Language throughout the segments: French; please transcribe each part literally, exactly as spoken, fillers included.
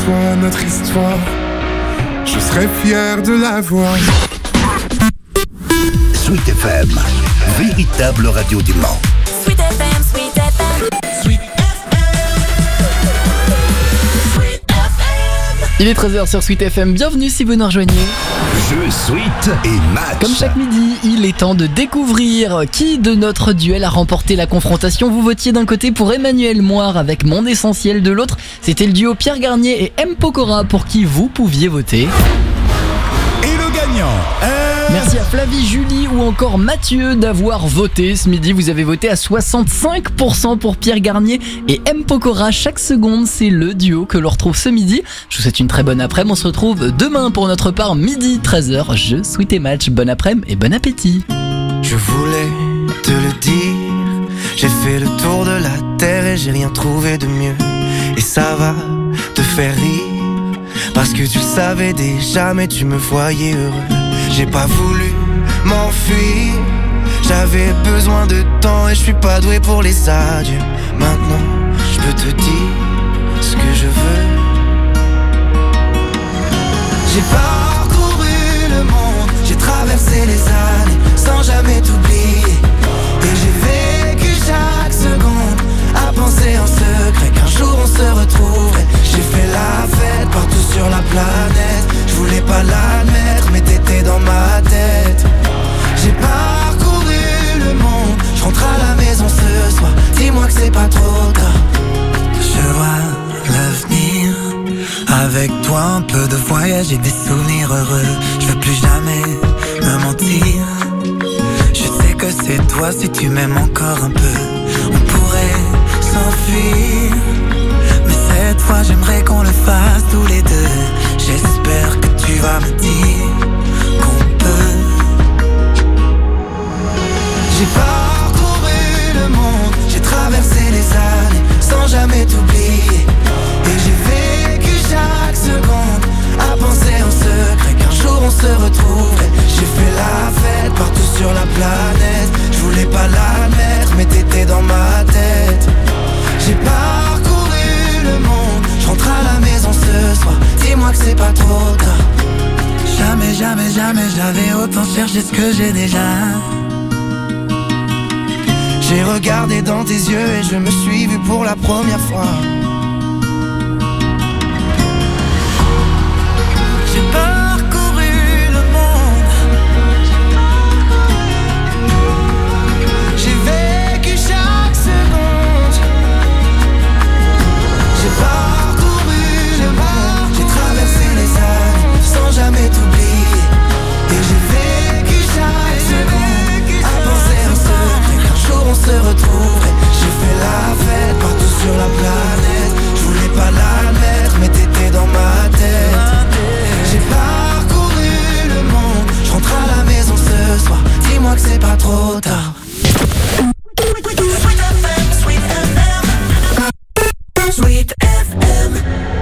soit notre histoire, je serais fier de la voir. Sweet F M, véritable radio du Mans. Sweet F M, Sweet F M. Sweet F M. Sweet F M. Il est treize heures sur Sweet F M, bienvenue si vous nous rejoignez. Jeu, Sweet et match. Comme chaque midi, il est temps de découvrir qui de notre duel a remporté la confrontation. Vous votiez d'un côté pour Emmanuel Moire avec Monde Essentiel, de l'autre, c'était le duo Pierre Garnier et M. Pokora pour qui vous pouviez voter. Et le gagnant est... Merci à Flavie, Julie ou encore Mathieu d'avoir voté. Ce midi, vous avez voté à soixante-cinq pour cent pour Pierre Garnier et M. Pokora. Chaque seconde, c'est le duo que l'on retrouve ce midi. Je vous souhaite une très bonne après-midi. On se retrouve demain pour notre part, midi treize heures. Jeu, Sweet et match. Bon après-midi et bon appétit. Je voulais te le dire, j'ai fait le tour de la terre et j'ai rien trouvé de mieux. Et ça va te faire rire, parce que tu le savais déjà mais tu me voyais heureux. J'ai pas voulu m'enfuir, j'avais besoin de temps et je suis pas doué pour les adieux. Maintenant, je peux te dire ce que je veux. J'ai parcouru le monde, j'ai traversé les années sans jamais t'oublier. Et j'ai vécu chaque seconde à penser en secret qu'un jour on se retrouverait. J'ai fait la fête partout sur la planète, je voulais pas l'admettre mais t'étais dans ma tête. J'ai parcouru le monde, je rentre à la maison ce soir, dis-moi que c'est pas trop tard. Je vois l'avenir, avec toi un peu de voyage et des souvenirs heureux. Je veux plus jamais me mentir, je sais que c'est toi si tu m'aimes encore un peu. On pourrait s'enfuir, mais cette fois j'aimerais qu'on le fasse tous les deux. J'espère que tu vas me dire qu'on peut. J'ai parcouru le monde, j'ai traversé les années sans jamais t'oublier. Et j'ai vécu chaque seconde à penser en secret qu'un jour on se retrouverait. J'ai fait la fête partout sur la planète, je voulais pas l'admettre mais t'étais dans ma tête. J'ai parcouru le monde, je rentre à la maison ce soir, dis-moi que c'est pas trop tard. Jamais, jamais, jamais j'avais autant cherché ce que j'ai déjà. J'ai regardé dans tes yeux et je me suis vu pour la première fois. J'ai parcouru le monde, j'ai vécu chaque seconde. J'ai parcouru le monde, j'ai traversé les années sans jamais t'oublier. Et j'ai vécu chaque seconde à penser en secret qu'un jour on se retrouverait. J'ai fait la fête partout sur la planète, je voulais pas l'admettre mais t'étais dans ma tête. J'ai parcouru le monde, je rentre à la maison ce soir, dis-moi que c'est pas trop tard. Sweet F M, Sweet F M, Sweet F M.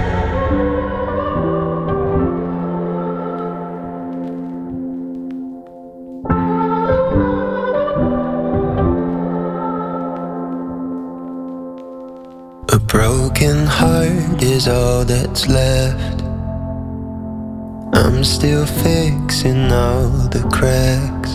A broken heart is all that's left. I'm still fixing all the cracks.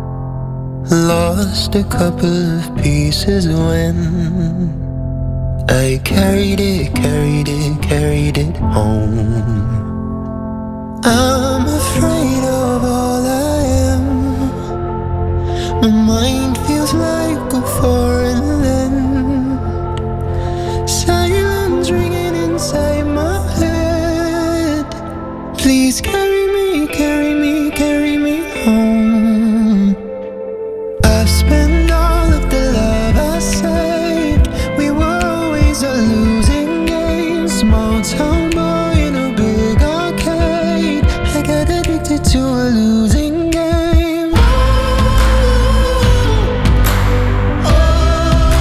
Lost a couple of pieces when I carried it, carried it, carried it home. I'm afraid of all I am. My mind feels like a foreign land. Silence ringing inside my head. Please carry me, carry me, carry me home. I've spent all of the love I saved. We were always a losing game. Small town boy in a big arcade. I got addicted to a losing game. Oh, oh.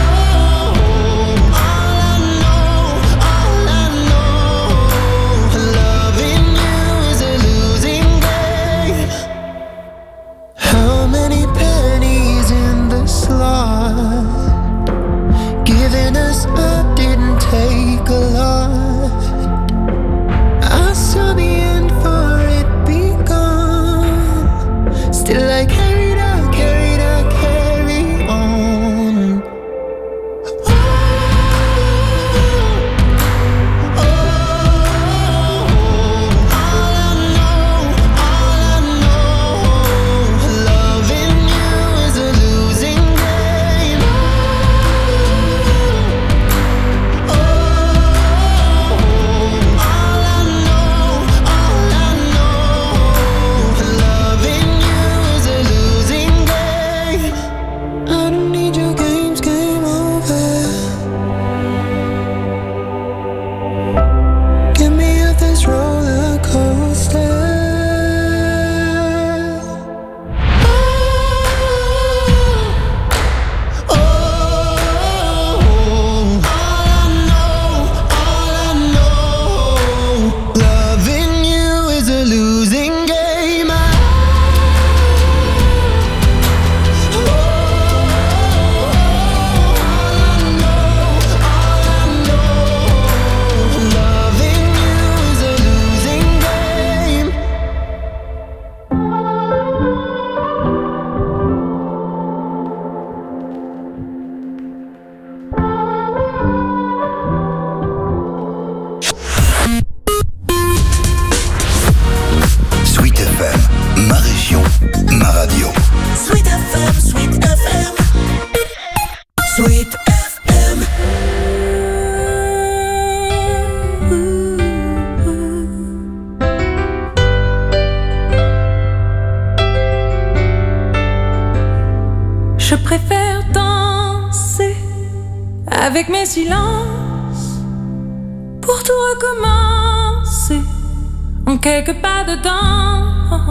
avec mes silences, pour tout recommencer, en quelques pas dedans.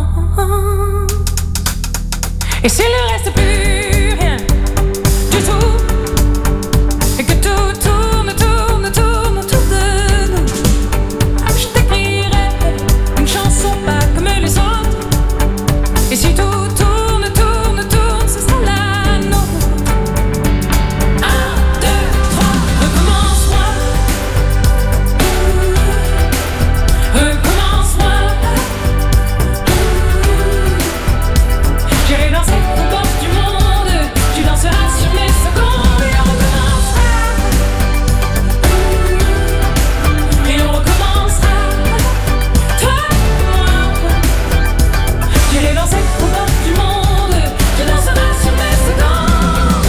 Et s'il ne reste plus rien du tout, et que tout tourne, tourne, tourne autour de nous, je t'écrirai une chanson pas comme les autres. Et si tout tourne, tourne, tourne, ce sera la nôtre. Un, deux, trois, recommence-moi. Recommence-moi. J'irai danser au bord du monde. Tu danseras sur mes secondes. Et on recommencera. Et on recommencera. Toi et moi. J'irai danser au bord du monde. Tu danseras sur mes secondes.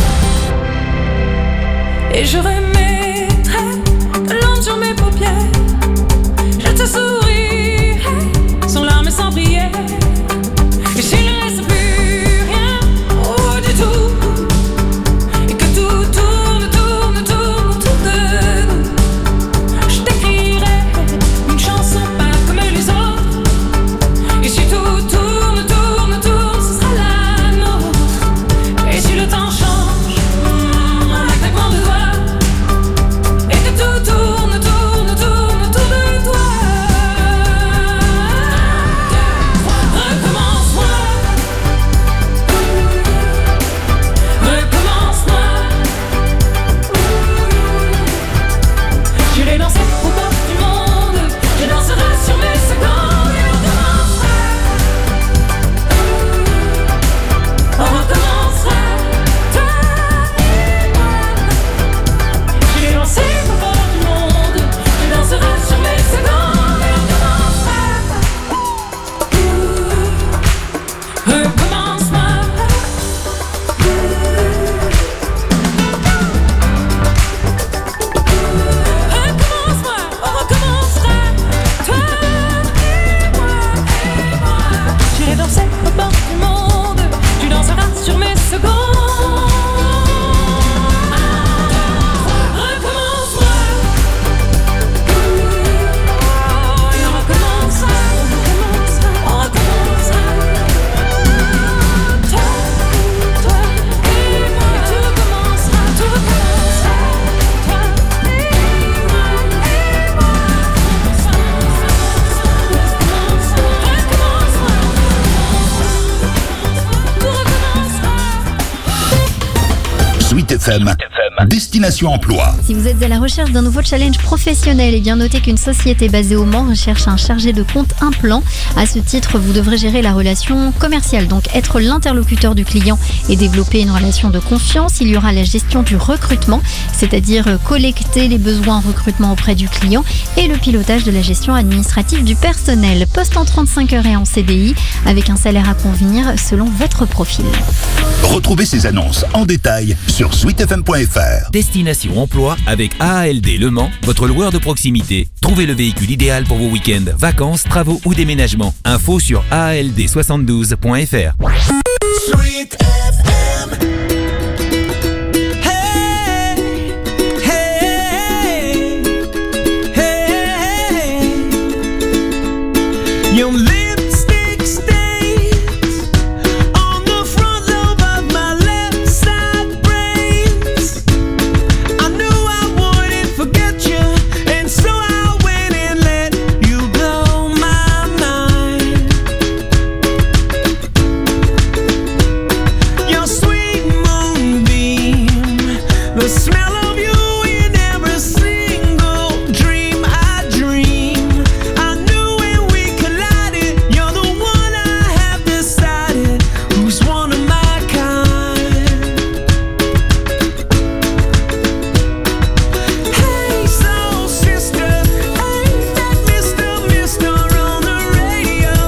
Et je remettrai de l'encre sur mes paupières. Je te sourirai sans larmes et sans prière. Et s'il ne reste plus rien, oh du tout, et que tout tourne, tourne, tourne autour de nous, je t'écrirai une chanson pas comme les autres. Et si tout tourne, tourne, tourne, ce sera la nôtre. Et si le temps change, mm, en un claquement de doigts, et que tout tourne, tourne, tourne autour de toi. Recommence-moi. Recommence-moi. J'irai danser au bord du monde. Je danserai sur mes secondes. Et on recommencera. On recommencera. Toi et moi. J'irai danser au bord du monde. Je danserai sur mes secondes. Et on recommencera. Recommence-moi. Recommence-moi, on recommencera. Toi et moi, et moi. J'irai danser au bord du monde. Tu danseras sur mes secondes. Recommence-moi. Et on recommencera. On recommencera. Toi, toi et moi. Et tout recommencera. Tout recommencera. Toi et moi, et moi. Recommence-moi. Tout recommencera. Sweet F M, Destination Emploi. Si vous êtes à la recherche d'un nouveau challenge professionnel, eh bien notez qu'une société basée au Mans recherche un chargé de compte implant. À ce titre, vous devrez gérer la relation commerciale, donc être l'interlocuteur du client et développer une relation de confiance. Il y aura la gestion du recrutement, c'est-à-dire collecter les besoins en recrutement auprès du client, et le pilotage de la gestion administrative du personnel. Poste en trente-cinq heures et en C D I, avec un salaire à convenir selon votre profil. Retrouvez ces annonces en détail sur sweet f m point f r. Destination Emploi avec A A L D Le Mans, votre loueur de proximité. Trouvez le véhicule idéal pour vos week-ends, vacances, travaux ou déménagements. Info sur A A L D soixante-douze point f r. Sweet